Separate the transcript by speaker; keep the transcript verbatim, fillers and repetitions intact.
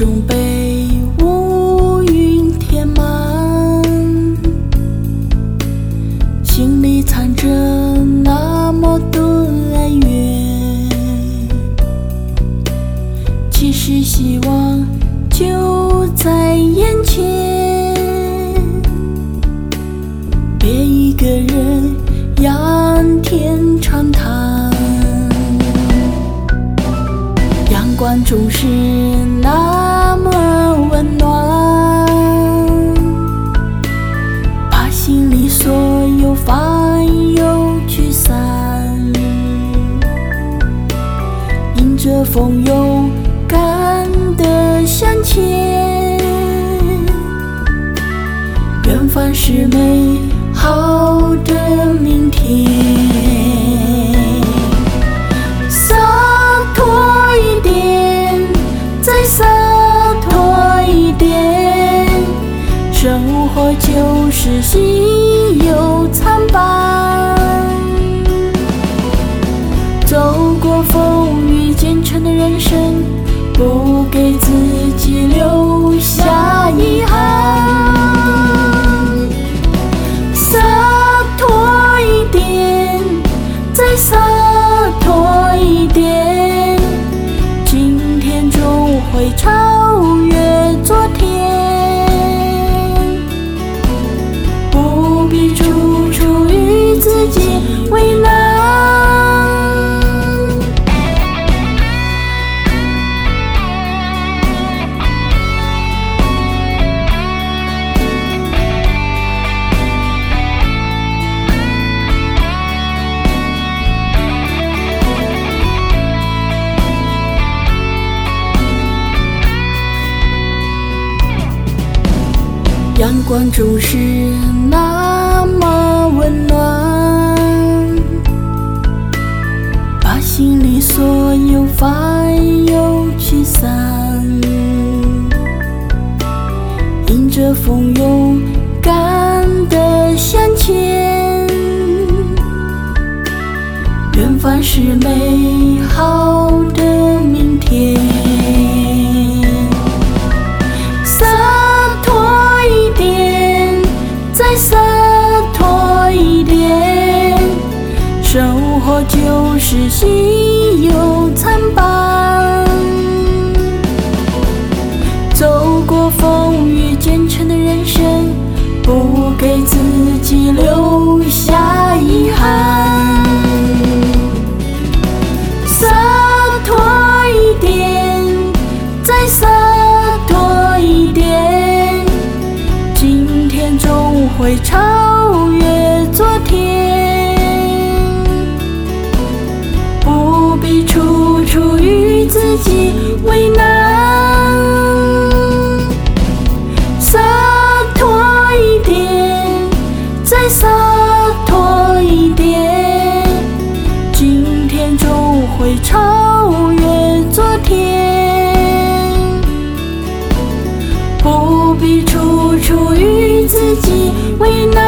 Speaker 1: 中被乌云填满，心里藏着那么多哀怨，其实希望就在眼前，别一个人仰天长叹。阳光总是那么温暖，把心里所有烦忧驱散，迎着风勇敢地向前，远方是美好的明天。洒脱一点，再洒脱一点，生活就是稀有参半。走过风雨兼程的人生，不给自己留下遗憾。洒脱一点，再洒脱一点，今天终会超越昨天，不必处处与自己为难。阳光总是那么温暖，把心里所有烦忧驱散，迎着风勇敢地向前，远方是美好的明天。再洒脱一点，生活就是稀有参半。走过风雨兼程的人生，不给自己留下遗憾。洒脱一点，再洒脱一点，今天终会超越昨天，不必处处与自己为难。洒脱一点，再洒脱一点，今天终会超越昨天，不必处处与自己为难。